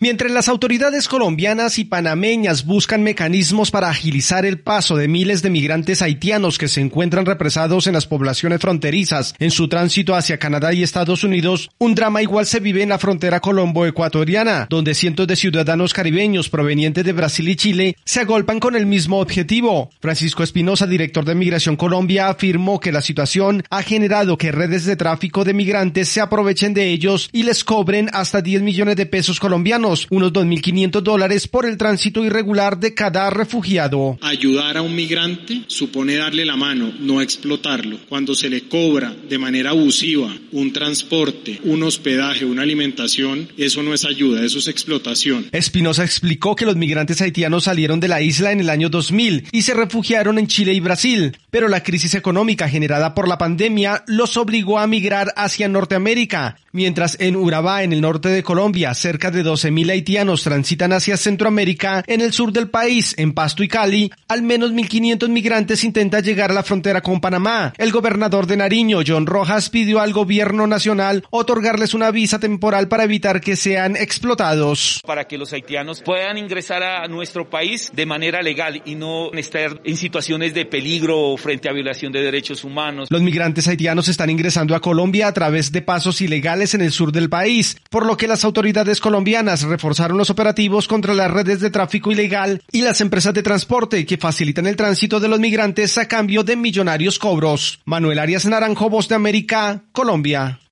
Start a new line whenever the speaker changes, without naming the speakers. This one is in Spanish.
Mientras las autoridades colombianas y panameñas buscan mecanismos para agilizar el paso de miles de migrantes haitianos que se encuentran represados en las poblaciones fronterizas en su tránsito hacia Canadá y Estados Unidos, un drama igual se vive en la frontera colombo-ecuatoriana, donde cientos de ciudadanos caribeños provenientes de Brasil y Chile se agolpan con el mismo objetivo. Francisco Espinosa, director de Migración Colombia, afirmó que la situación ha generado que redes de tráfico de migrantes se aprovechen de ellos y les cobren hasta 10 millones de pesos colombianos, unos $2.500 por el tránsito irregular de cada refugiado.
Ayudar a un migrante supone darle la mano, no explotarlo. Cuando se le cobra de manera abusiva un transporte, un hospedaje, una alimentación, eso no es ayuda, eso es explotación.
Espinosa explicó que los migrantes haitianos salieron de la isla en el año 2000 y se refugiaron en Chile y Brasil, pero la crisis económica generada por la pandemia los obligó a migrar hacia Norteamérica, mientras en Urabá, en el norte de Colombia, cerca de 12.000 haitianos transitan hacia Centroamérica. En el sur del país, en Pasto y Cali, al menos 1.500 migrantes intentan llegar a la frontera con Panamá. El gobernador de Nariño, John Rojas, pidió al gobierno nacional otorgarles una visa temporal para evitar que sean explotados.
Para que los haitianos puedan ingresar a nuestro país de manera legal y no estar en situaciones de peligro frente a violación de derechos humanos.
Los migrantes haitianos están ingresando a Colombia a través de pasos ilegales en el sur del país, por lo que las autoridades colombianas reforzaron los operativos contra las redes de tráfico ilegal y las empresas de transporte que facilitan el tránsito de los migrantes a cambio de millonarios cobros. Manuel Arias Naranjo, Voz de América, Colombia.